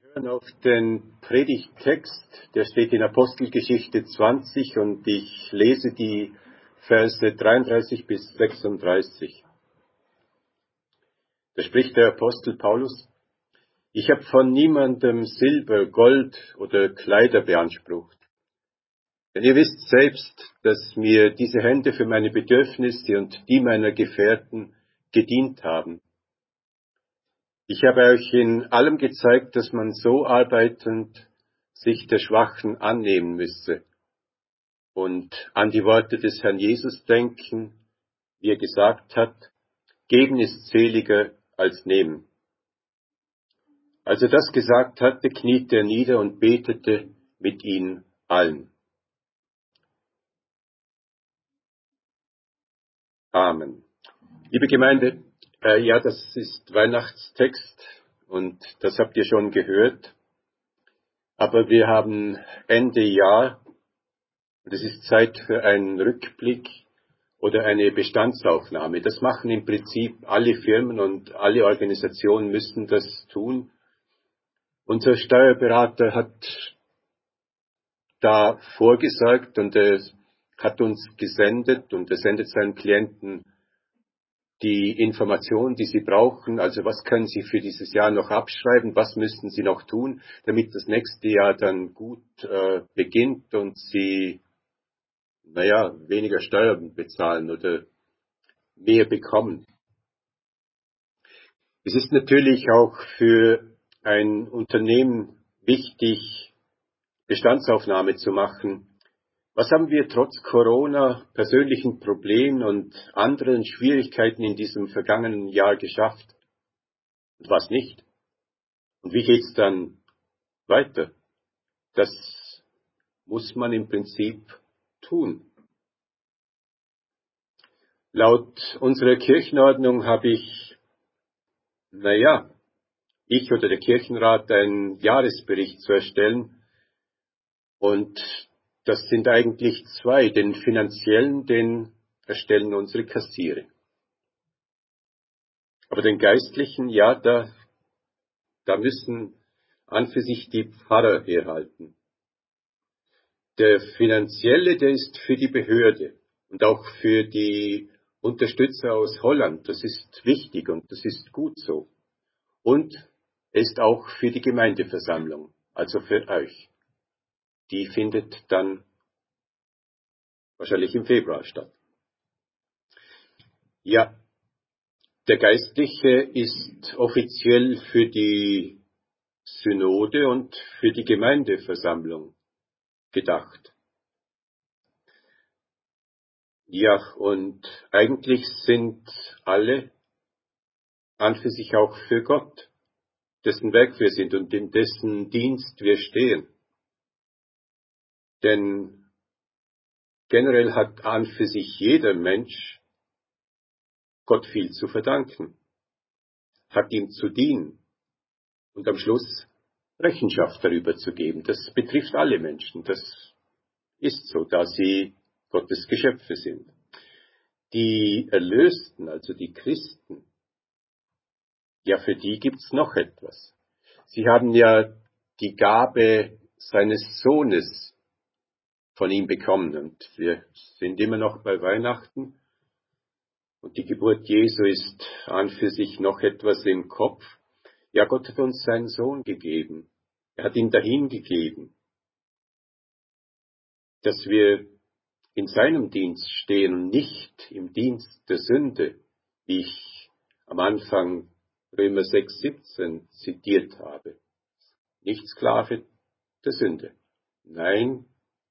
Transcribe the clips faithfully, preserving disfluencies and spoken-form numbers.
hören auf den Predigttext, der steht in Apostelgeschichte zwanzig und ich lese die Verse dreiunddreißig bis sechsunddreißig. Da spricht der Apostel Paulus: Ich habe von niemandem Silber, Gold oder Kleider beansprucht. Denn ihr wisst selbst, dass mir diese Hände für meine Bedürfnisse und die meiner Gefährten gedient haben. Ich habe euch in allem gezeigt, dass man so arbeitend sich der Schwachen annehmen müsse und an die Worte des Herrn Jesus denken, wie er gesagt hat: Geben ist seliger als nehmen. Als er das gesagt hatte, kniete er nieder und betete mit ihnen allen. Amen. Liebe Gemeinde, äh, ja, das ist Weihnachtstext und das habt ihr schon gehört. Aber wir haben Ende Jahr und es ist Zeit für einen Rückblick oder eine Bestandsaufnahme. Das machen im Prinzip alle Firmen und alle Organisationen müssen das tun. Unser Steuerberater hat da vorgesorgt und er hat uns gesendet und er sendet seinen Klienten die Informationen, die sie brauchen. Also was können sie für dieses Jahr noch abschreiben, was müssten sie noch tun, damit das nächste Jahr dann gut äh, beginnt und sie, naja, weniger Steuern bezahlen oder mehr bekommen. Es ist natürlich auch für ein Unternehmen wichtig, Bestandsaufnahme zu machen. Was haben wir trotz Corona, persönlichen Problemen und anderen Schwierigkeiten in diesem vergangenen Jahr geschafft? Und was nicht? Und wie geht's dann weiter? Das muss man im Prinzip tun. Laut unserer Kirchenordnung habe ich, naja, ich oder der Kirchenrat einen Jahresbericht zu erstellen. Und das sind eigentlich zwei. Den finanziellen, den erstellen unsere Kassiere. Aber den geistlichen, ja, da, da müssen an für sich die Pfarrer herhalten. Der finanzielle, der ist für die Behörde und auch für die Unterstützer aus Holland. Das ist wichtig und das ist gut so. Und er ist auch für die Gemeindeversammlung, also für euch. Die findet dann wahrscheinlich im Februar statt. Ja, der Geistliche ist offiziell für die Synode und für die Gemeindeversammlung gedacht. Ja, und eigentlich sind alle an für sich auch für Gott, dessen Werk wir sind und in dessen Dienst wir stehen. Denn generell hat an für sich jeder Mensch Gott viel zu verdanken, hat ihm zu dienen und am Schluss Rechenschaft darüber zu geben. Das betrifft alle Menschen, das ist so, da sie Gottes Geschöpfe sind. Die Erlösten, also die Christen, ja, für die gibt's noch etwas. Sie haben ja die Gabe seines Sohnes von ihm bekommen und wir sind immer noch bei Weihnachten und die Geburt Jesu ist an für sich noch etwas im Kopf. Ja, Gott hat uns seinen Sohn gegeben. Er hat ihn dahin gegeben, dass wir in seinem Dienst stehen und nicht im Dienst der Sünde, wie ich am Anfang Römer sechs siebzehn zitiert habe. Nicht Sklave der Sünde. Nein,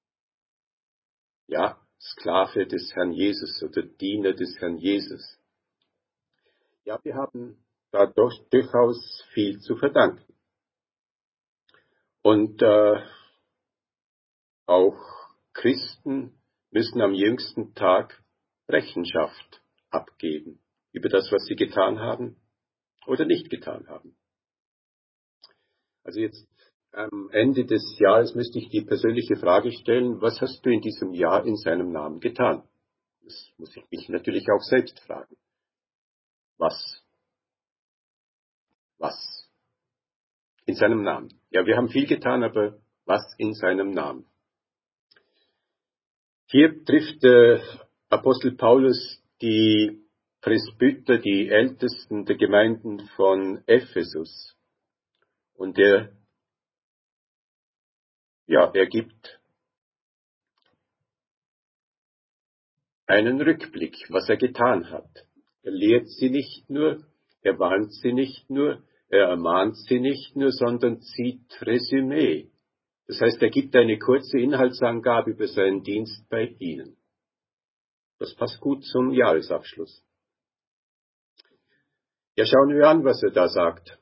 ja, Sklave des Herrn Jesus oder Diener des Herrn Jesus. Ja, wir haben da doch durchaus viel zu verdanken. Und äh, auch Christen müssen am jüngsten Tag Rechenschaft abgeben über das, was sie getan haben oder nicht getan haben. Also jetzt am Ende des Jahres müsste ich die persönliche Frage stellen: Was hast du in diesem Jahr in seinem Namen getan? Das muss ich mich natürlich auch selbst fragen. Was? Was? In seinem Namen. Ja, wir haben viel getan, aber was in seinem Namen? Hier trifft der Apostel Paulus die Presbyter, die Ältesten der Gemeinden von Ephesus. Und er, ja, er gibt einen Rückblick, was er getan hat. Er lehrt sie nicht nur, er warnt sie nicht nur, er ermahnt sie nicht nur, sondern zieht Resümee. Das heißt, er gibt eine kurze Inhaltsangabe über seinen Dienst bei ihnen. Das passt gut zum Jahresabschluss. Ja, schauen wir an, was er da sagt.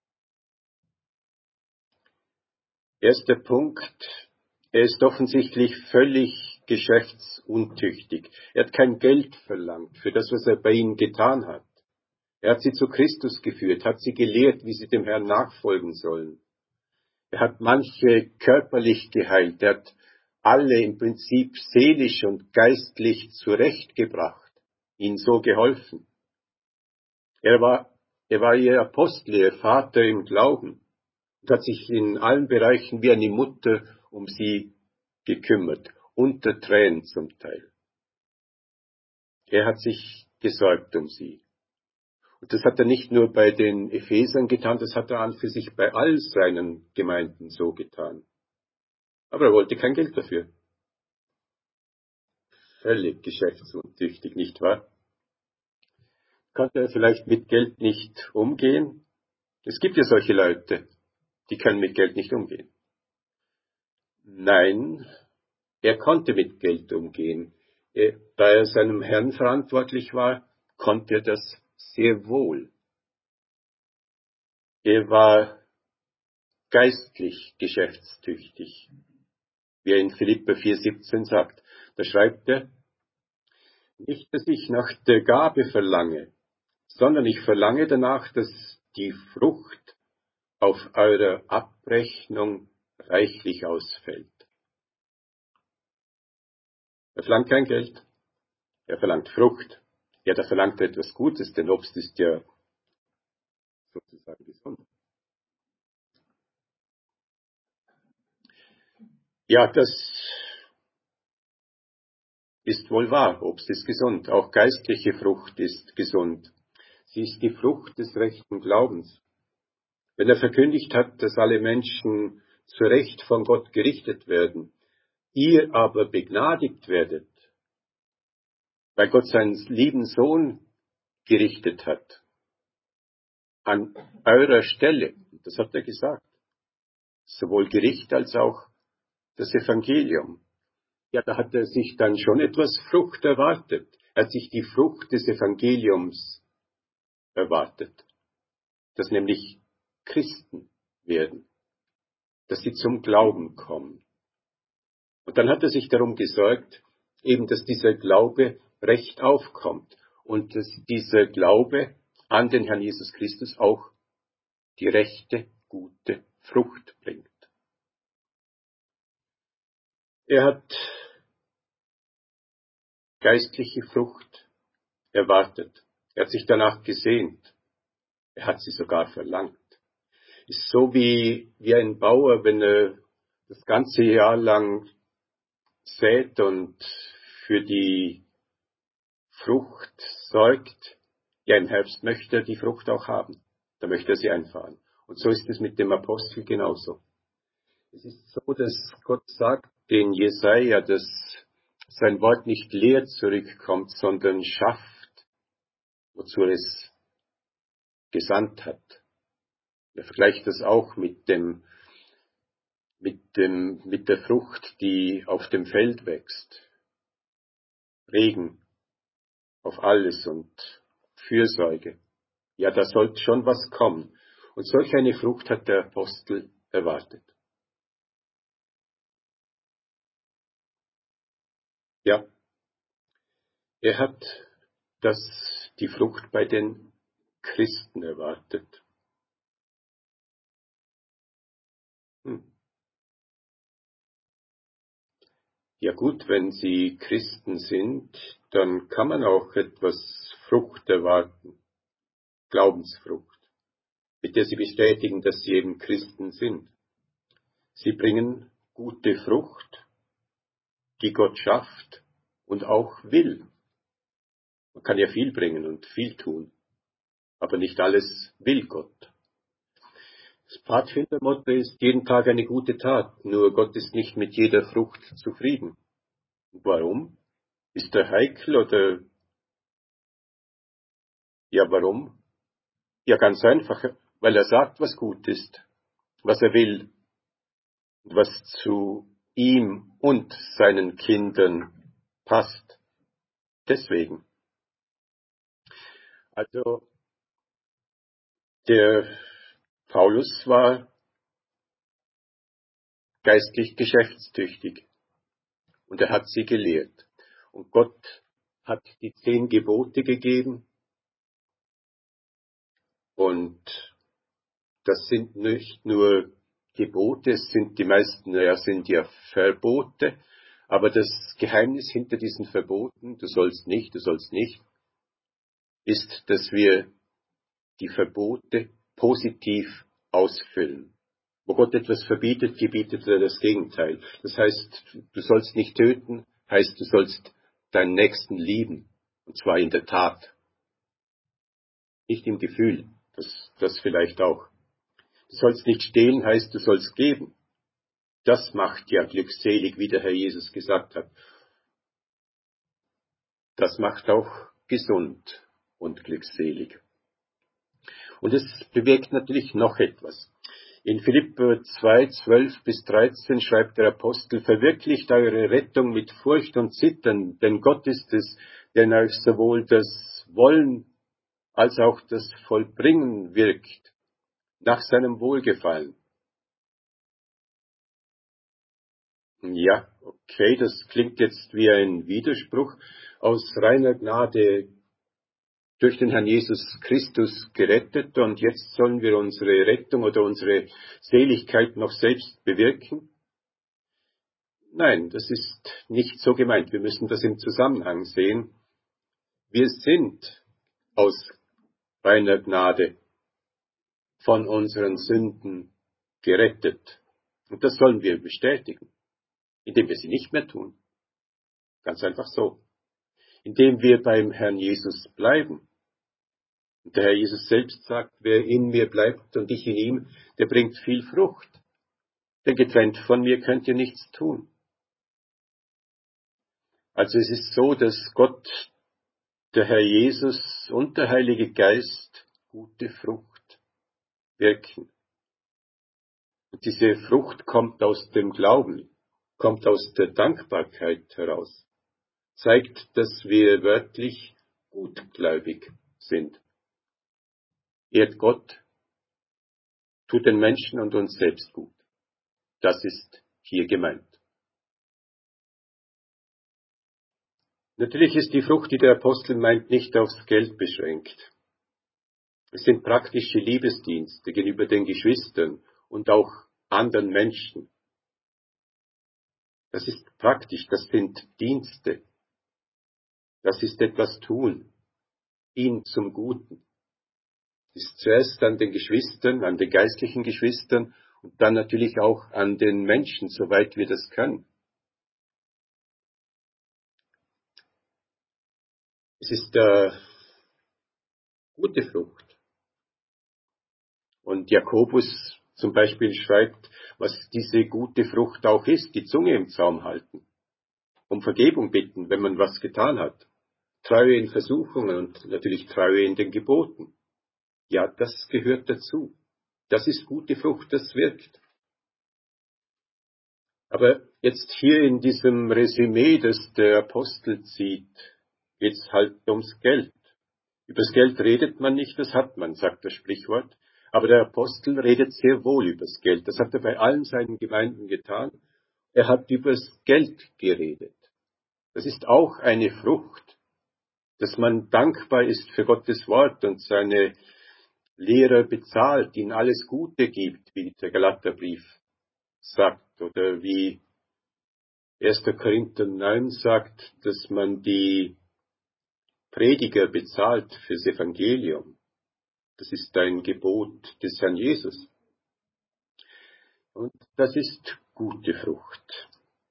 Erster Punkt. Er ist offensichtlich völlig geschäftsuntüchtig. Er hat kein Geld verlangt für das, was er bei ihnen getan hat. Er hat sie zu Christus geführt, hat sie gelehrt, wie sie dem Herrn nachfolgen sollen. Er hat manche körperlich geheilt. Er hat alle im Prinzip seelisch und geistlich zurechtgebracht, ihnen so geholfen. Er war, er war ihr Apostel, ihr Vater im Glauben und hat sich in allen Bereichen wie eine Mutter um sie gekümmert, unter Tränen zum Teil. Er hat sich gesorgt um sie. Und das hat er nicht nur bei den Ephesern getan, das hat er an für sich bei all seinen Gemeinden so getan. Aber er wollte kein Geld dafür. Völlig geschäftsuntüchtig, nicht wahr? Konnte er vielleicht mit Geld nicht umgehen? Es gibt ja solche Leute, die können mit Geld nicht umgehen. Nein, er konnte mit Geld umgehen. Er, da er seinem Herrn verantwortlich war, konnte er das sehr wohl. Er war geistlich geschäftstüchtig, wie er in Philipper vier siebzehn sagt. Da schreibt er, nicht, dass ich nach der Gabe verlange, sondern ich verlange danach, dass die Frucht auf eurer Abrechnung reichlich ausfällt. Er verlangt kein Geld, er verlangt Frucht. Ja, da verlangt er etwas Gutes, denn Obst ist ja sozusagen gesund. Ja, das ist wohl wahr. Obst ist gesund. Auch geistliche Frucht ist gesund. Sie ist die Frucht des rechten Glaubens. Wenn er verkündigt hat, dass alle Menschen zu Recht von Gott gerichtet werden, ihr aber begnadigt werdet, weil Gott seinen lieben Sohn gerichtet hat, an eurer Stelle, das hat er gesagt, sowohl Gericht als auch das Evangelium. Ja, da hat er sich dann schon etwas Frucht erwartet. Er hat sich die Frucht des Evangeliums erwartet, dass nämlich Christen werden, dass sie zum Glauben kommen. Und dann hat er sich darum gesorgt, eben, dass dieser Glaube recht aufkommt und dass dieser Glaube an den Herrn Jesus Christus auch die rechte, gute Frucht bringt. Er hat geistliche Frucht erwartet. Er hat sich danach gesehnt. Er hat sie sogar verlangt. Ist so wie, wie ein Bauer, wenn er das ganze Jahr lang sät und für die Frucht sorgt. Ja, im Herbst möchte er die Frucht auch haben. Da möchte er sie einfahren. Und so ist es mit dem Apostel genauso. Es ist so, dass Gott sagt in Jesaja, dass sein Wort nicht leer zurückkommt, sondern schafft, wozu er es gesandt hat. Er vergleicht das auch mit dem, mit dem, mit der Frucht, die auf dem Feld wächst. Regen auf alles und Fürsorge. Ja, da sollte schon was kommen. Und solch eine Frucht hat der Apostel erwartet. Ja, er hat das, die Frucht bei den Christen erwartet. Hm. Ja gut, wenn sie Christen sind, dann kann man auch etwas Frucht erwarten, Glaubensfrucht, mit der sie bestätigen, dass sie eben Christen sind. Sie bringen gute Frucht, die Gott schafft und auch will. Man kann ja viel bringen und viel tun, aber nicht alles will Gott. Das Pfadfindermotto ist jeden Tag eine gute Tat, nur Gott ist nicht mit jeder Frucht zufrieden. Warum? Ist er heikel oder... Ja, warum? Ja, ganz einfach, weil er sagt, was gut ist, was er will, was zu ihm und seinen Kindern passt. Deswegen. Also, der Paulus war geistlich geschäftstüchtig und er hat sie gelehrt. Und Gott hat die zehn Gebote gegeben und das sind nicht nur Gebote, es sind die meisten, ja, sind ja Verbote, aber das Geheimnis hinter diesen Verboten, du sollst nicht, du sollst nicht, ist, dass wir die Verbote positiv ausfüllen. Wo Gott etwas verbietet, gebietet er das Gegenteil. Das heißt, du sollst nicht töten, heißt, du sollst deinen Nächsten lieben. Und zwar in der Tat. Nicht im Gefühl, das, das vielleicht auch. Du sollst nicht stehlen, heißt, du sollst geben. Das macht ja glückselig, wie der Herr Jesus gesagt hat. Das macht auch gesund und glückselig. Und es bewirkt natürlich noch etwas. In Philipper zwei, zwölf bis dreizehn schreibt der Apostel, verwirklicht eure Rettung mit Furcht und Zittern, denn Gott ist es, der in euch sowohl das Wollen als auch das Vollbringen wirkt, nach seinem Wohlgefallen. Ja, okay, das klingt jetzt wie ein Widerspruch. Aus reiner Gnade durch den Herrn Jesus Christus gerettet und jetzt sollen wir unsere Rettung oder unsere Seligkeit noch selbst bewirken? Nein, das ist nicht so gemeint. Wir müssen das im Zusammenhang sehen. Wir sind aus reiner Gnade von unseren Sünden gerettet. Und das sollen wir bestätigen, indem wir sie nicht mehr tun. Ganz einfach so. Indem wir beim Herrn Jesus bleiben. Und der Herr Jesus selbst sagt, wer in mir bleibt und ich in ihm, der bringt viel Frucht. Denn getrennt von mir könnt ihr nichts tun. Also es ist so, dass Gott, der Herr Jesus und der Heilige Geist gute Frucht wirken. Und diese Frucht kommt aus dem Glauben, kommt aus der Dankbarkeit heraus, zeigt, dass wir wörtlich gutgläubig sind. Ehrt Gott, tut den Menschen und uns selbst gut. Das ist hier gemeint. Natürlich ist die Frucht, die der Apostel meint, nicht aufs Geld beschränkt. Es sind praktische Liebesdienste gegenüber den Geschwistern und auch anderen Menschen. Das ist praktisch, das sind Dienste. Das ist etwas tun, ihn zum Guten. Es ist zuerst an den Geschwistern, an den geistlichen Geschwistern und dann natürlich auch an den Menschen, soweit wir das können. Es ist äh, gute Frucht. Und Jakobus zum Beispiel schreibt, was diese gute Frucht auch ist, die Zunge im Zaum halten, um Vergebung bitten, wenn man was getan hat, Treue in Versuchungen und natürlich Treue in den Geboten. Ja, das gehört dazu. Das ist gute Frucht, das wirkt. Aber jetzt hier in diesem Resümee, das der Apostel zieht, geht es halt ums Geld. Übers Geld redet man nicht, das hat man, sagt das Sprichwort. Aber der Apostel redet sehr wohl übers Geld. Das hat er bei allen seinen Gemeinden getan. Er hat übers Geld geredet. Das ist auch eine Frucht, dass man dankbar ist für Gottes Wort und seine Lehrer bezahlt, ihnen alles Gute gibt, wie der Galaterbrief sagt, oder wie erster Korinther neun sagt, dass man die Prediger bezahlt fürs Evangelium. Das ist ein Gebot des Herrn Jesus. Und das ist gute Frucht.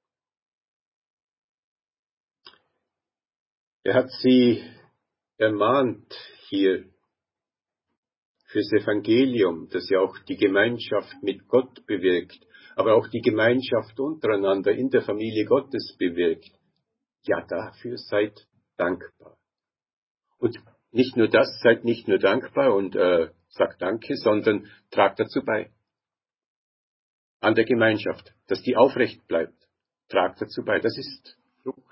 Er hat sie ermahnt hier fürs Evangelium, das ja auch die Gemeinschaft mit Gott bewirkt, aber auch die Gemeinschaft untereinander in der Familie Gottes bewirkt. Ja, dafür seid dankbar. Und nicht nur das, seid nicht nur dankbar und äh, sagt Danke, sondern tragt dazu bei. An der Gemeinschaft, dass die aufrecht bleibt. Tragt dazu bei. Das ist Frucht.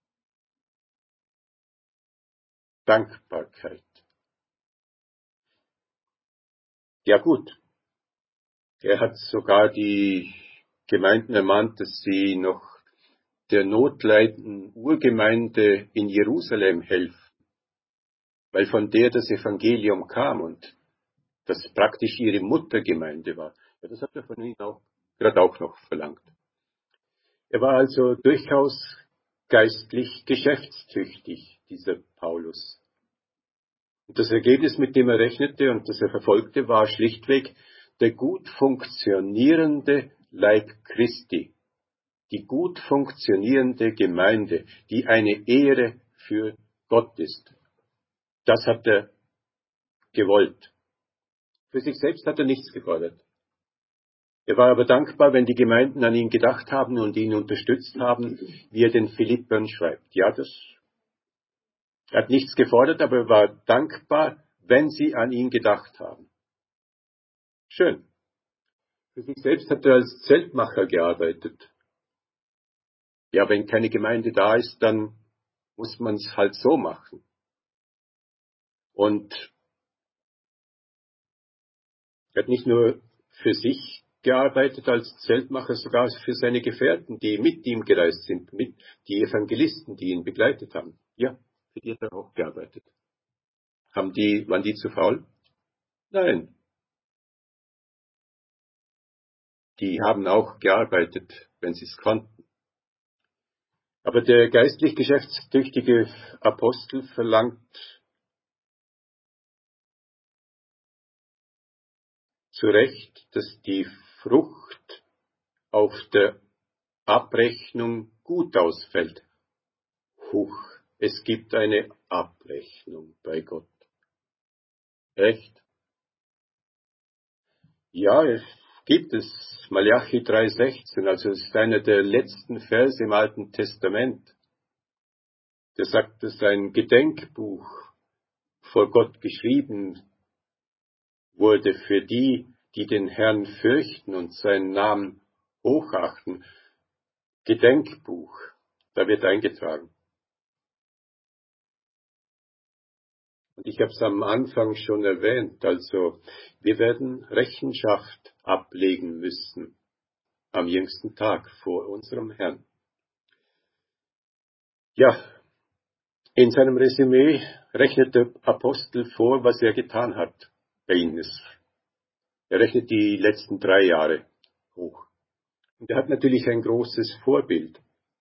Dankbarkeit. Ja gut, er hat sogar die Gemeinden ermahnt, dass sie noch der notleidenden Urgemeinde in Jerusalem helfen, weil von der das Evangelium kam und das praktisch ihre Muttergemeinde war. Ja, das hat er von ihnen auch gerade auch noch verlangt. Er war also durchaus geistlich geschäftstüchtig, dieser Paulus. Und das Ergebnis, mit dem er rechnete und das er verfolgte, war schlichtweg der gut funktionierende Leib Christi, die gut funktionierende Gemeinde, die eine Ehre für Gott ist. Das hat er gewollt. Für sich selbst hat er nichts gefordert. Er war aber dankbar, wenn die Gemeinden an ihn gedacht haben und ihn unterstützt haben, wie er den Philippern schreibt. Ja, das, er hat nichts gefordert, aber er war dankbar, wenn sie an ihn gedacht haben. Schön. Für sich selbst hat er als Zeltmacher gearbeitet. Ja, wenn keine Gemeinde da ist, dann muss man es halt so machen. Und er hat nicht nur für sich gearbeitet als Zeltmacher, sogar für seine Gefährten, die mit ihm gereist sind, mit die Evangelisten, die ihn begleitet haben. Ja, für die hat er auch gearbeitet. Haben die, waren die zu faul? Nein. Die haben auch gearbeitet, wenn sie es konnten. Aber der geistlich geschäftstüchtige Apostel verlangt zu Recht, dass die Frucht auf der Abrechnung gut ausfällt. Huch, es gibt eine Abrechnung bei Gott. Echt? Ja, es gibt es. Malachi drei sechzehn, also es ist einer der letzten Verse im Alten Testament. Der sagt, dass ein Gedenkbuch vor Gott geschrieben wurde für die, die den Herrn fürchten und seinen Namen hochachten. Gedenkbuch, da wird eingetragen. Und ich habe es am Anfang schon erwähnt, also wir werden Rechenschaft ablegen müssen am jüngsten Tag vor unserem Herrn. Ja, in seinem Resümee rechnet der Apostel vor, was er getan hat bei ihnen. Er rechnet die letzten drei Jahre hoch. Und er hat natürlich ein großes Vorbild.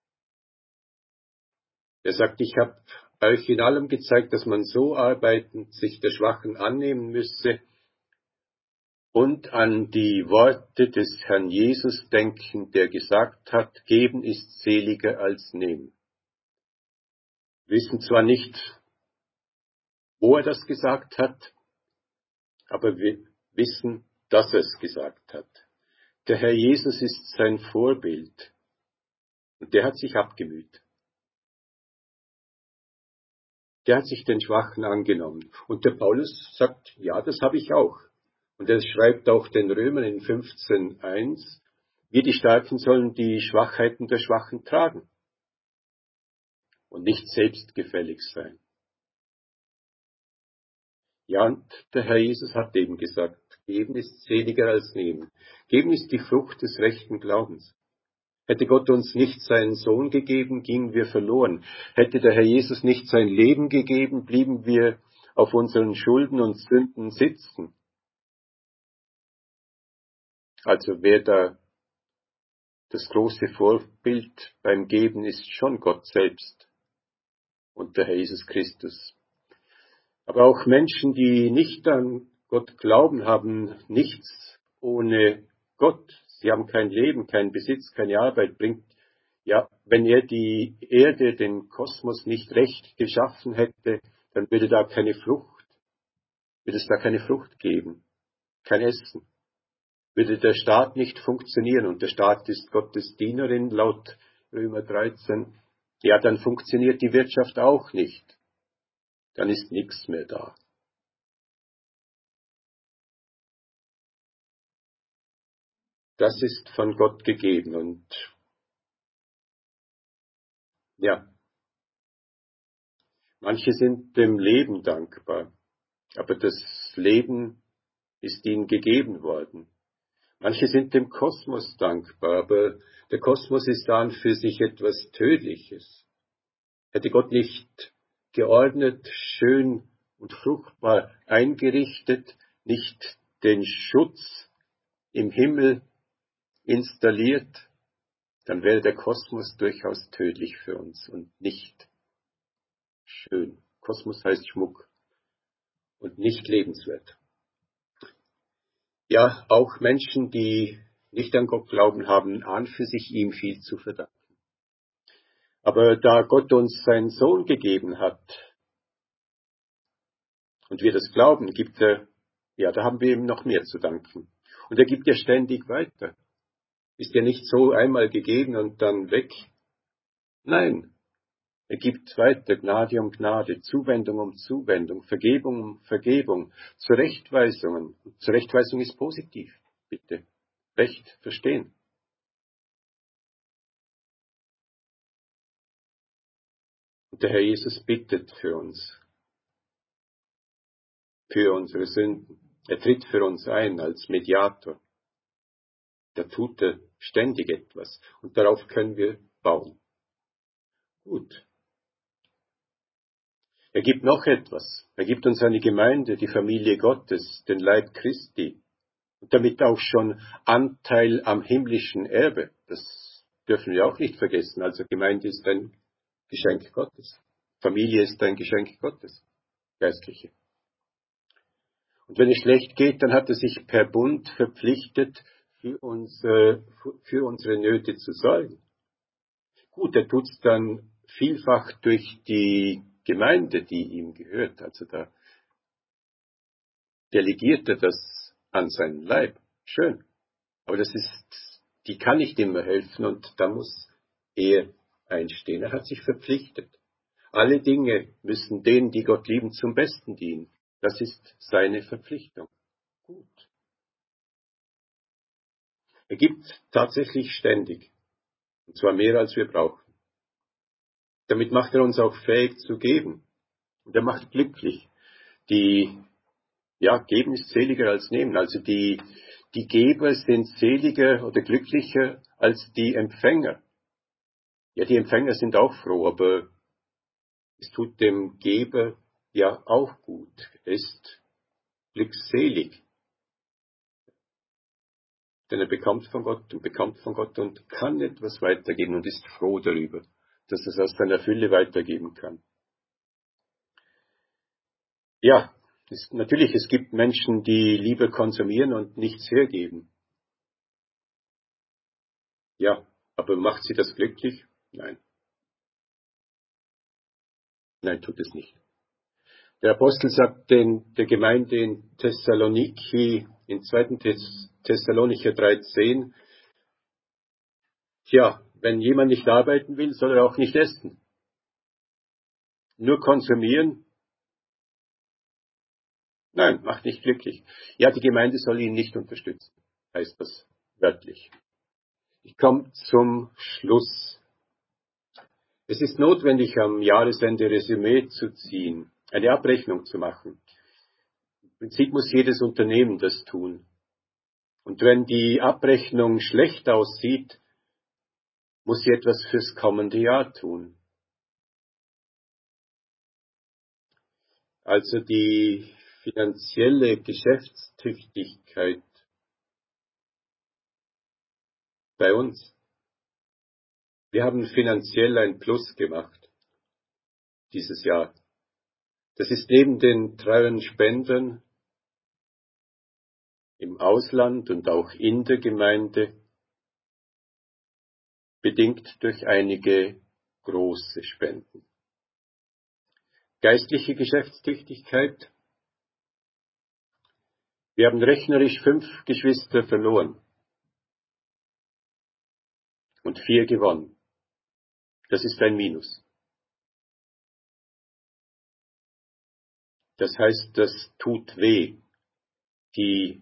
Er sagt, ich habe euch in allem gezeigt, dass man so arbeitend sich der Schwachen annehmen müsse und an die Worte des Herrn Jesus denken, der gesagt hat, geben ist seliger als nehmen. Wir wissen zwar nicht, wo er das gesagt hat, aber wir wissen, dass er es gesagt hat. Der Herr Jesus ist sein Vorbild und der hat sich abgemüht. Der hat sich den Schwachen angenommen. Und der Paulus sagt, ja, das habe ich auch. Und er schreibt auch den Römern in fünfzehn eins, wir die Starken sollen die Schwachheiten der Schwachen tragen und nicht selbstgefällig sein. Ja, und der Herr Jesus hat eben gesagt, geben ist seliger als nehmen. Geben ist die Frucht des rechten Glaubens. Hätte Gott uns nicht seinen Sohn gegeben, gingen wir verloren. Hätte der Herr Jesus nicht sein Leben gegeben, blieben wir auf unseren Schulden und Sünden sitzen. Also wer da das große Vorbild beim Geben ist schon Gott selbst und der Herr Jesus Christus. Aber auch Menschen, die nicht an Gott glauben, haben nichts ohne Gott. Sie haben kein Leben, keinen Besitz, keine Arbeit, bringt, ja, wenn er die Erde, den Kosmos nicht recht geschaffen hätte, dann würde da keine Frucht, würde es da keine Frucht geben, kein Essen. Würde der Staat nicht funktionieren, und der Staat ist Gottes Dienerin, laut Römer dreizehn, ja, dann funktioniert die Wirtschaft auch nicht. Dann ist nichts mehr da. Das ist von Gott gegeben und ja, manche sind dem Leben dankbar, aber das Leben ist ihnen gegeben worden. Manche sind dem Kosmos dankbar, aber der Kosmos ist an für sich etwas Tödliches. Hätte Gott nicht geordnet, schön und fruchtbar eingerichtet, nicht den Schutz im Himmel installiert, dann wäre der Kosmos durchaus tödlich für uns und nicht schön. Kosmos heißt Schmuck und nicht lebenswert. Ja, auch Menschen, die nicht an Gott glauben, haben an für sich ihm viel zu verdanken. Aber da Gott uns seinen Sohn gegeben hat und wir das glauben, gibt er, ja, da haben wir ihm noch mehr zu danken. Und er gibt ja ständig weiter. Ist ja nicht so einmal gegeben und dann weg. Nein, er gibt weiter Gnade um Gnade, Zuwendung um Zuwendung, Vergebung um Vergebung, Zurechtweisungen. Zurechtweisung ist positiv, bitte. Recht verstehen. Und der Herr Jesus bittet für uns, für unsere Sünden. Er tritt für uns ein als Mediator. Da tut er ständig etwas und darauf können wir bauen. Gut. Er gibt noch etwas. Er gibt uns eine Gemeinde, die Familie Gottes, den Leib Christi und damit auch schon Anteil am himmlischen Erbe. Das dürfen wir auch nicht vergessen. Also Gemeinde ist ein Geschenk Gottes. Familie ist ein Geschenk Gottes, geistliche. Und wenn es schlecht geht, dann hat er sich per Bund verpflichtet, für, uns, äh, für unsere Nöte zu sorgen. Gut, er tut es dann vielfach durch die Gemeinde, die ihm gehört. Also da delegiert er das an seinen Leib. Schön. Aber das ist, die kann nicht immer helfen und da muss er einstehen. Er hat sich verpflichtet. Alle Dinge müssen denen, die Gott lieben, zum Besten dienen. Das ist seine Verpflichtung. Gut. Er gibt tatsächlich ständig. Und zwar mehr, als wir brauchen. Damit macht er uns auch fähig zu geben. Und er macht glücklich. Die, ja, geben ist seliger als nehmen. Also die, die Geber sind seliger oder glücklicher als die Empfänger. Ja, die Empfänger sind auch froh, aber es tut dem Geber ja auch gut. Er ist glückselig. Denn er bekommt von Gott und bekommt von Gott und kann etwas weitergeben und ist froh darüber, dass er es aus seiner Fülle weitergeben kann. Ja, es, natürlich, es gibt Menschen, die lieber konsumieren und nichts hergeben. Ja, aber macht sie das glücklich? Nein. Nein, tut es nicht. Der Apostel sagt den, der Gemeinde in Thessaloniki, in zweiten Thess- Thessalonicher dreizehn, tja, wenn jemand nicht arbeiten will, soll er auch nicht essen. Nur konsumieren? Nein, macht nicht glücklich. Ja, die Gemeinde soll ihn nicht unterstützen, heißt das wörtlich. Ich komme zum Schluss. Es ist notwendig, am Jahresende Resümee zu ziehen, eine Abrechnung zu machen. Im Prinzip muss jedes Unternehmen das tun. Und wenn die Abrechnung schlecht aussieht, muss sie etwas fürs kommende Jahr tun. Also die finanzielle Geschäftstüchtigkeit bei uns. Wir haben finanziell ein Plus gemacht dieses Jahr. Das ist neben den treuen Spendern im Ausland und auch in der Gemeinde bedingt durch einige große Spenden. Geistliche Geschäftstüchtigkeit. Wir haben rechnerisch fünf Geschwister verloren und vier gewonnen. Das ist ein Minus. Das heißt, das tut weh. Die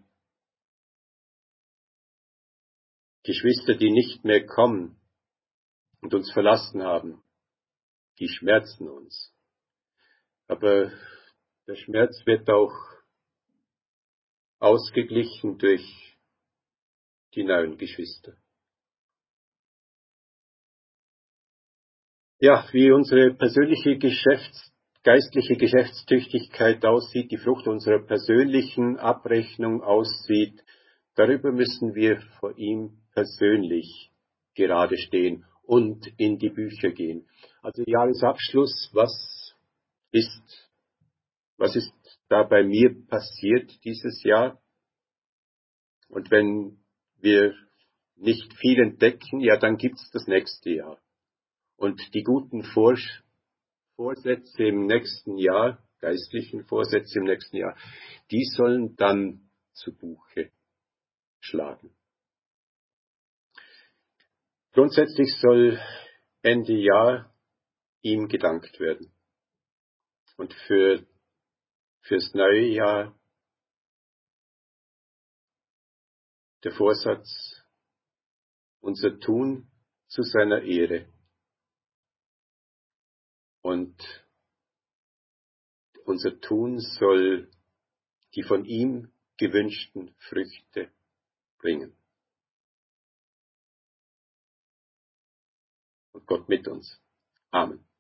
Geschwister, die nicht mehr kommen und uns verlassen haben, die schmerzen uns. Aber der Schmerz wird auch ausgeglichen durch die neuen Geschwister. Ja, wie unsere persönliche Geschäfts-, geistliche Geschäftstüchtigkeit aussieht, die Frucht unserer persönlichen Abrechnung aussieht, darüber müssen wir vor ihm persönlich gerade stehen und in die Bücher gehen. Also Jahresabschluss, was ist, was ist da bei mir passiert dieses Jahr? Und wenn wir nicht viel entdecken, ja, dann gibt's das nächste Jahr. Und die guten Vorsch- Vorsätze im nächsten Jahr, geistlichen Vorsätze im nächsten Jahr, die sollen dann zu Buche schlagen. Grundsätzlich soll Ende Jahr ihm gedankt werden. Und für, fürs neue Jahr der Vorsatz, unser Tun zu seiner Ehre. Und unser Tun soll die von ihm gewünschten Früchte bringen. Und Gott mit uns. Amen.